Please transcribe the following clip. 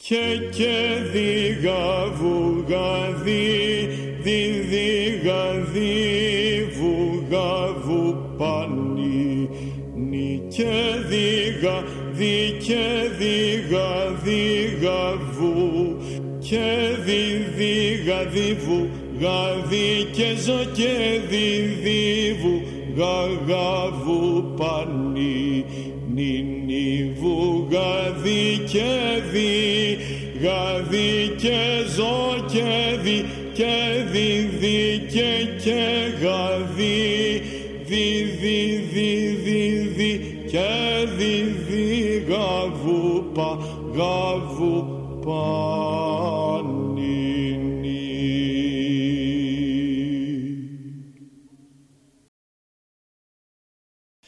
και δι γαβου γαδί δι γαδί βου γαβου πανί νι και δι γαδί γαβου και δι γαδί βου γαδί και ζω και δι βου γαβου πανί νι βου γαδί και δι γαδί και ζω και δι και γαδί δι και δι γαβου πα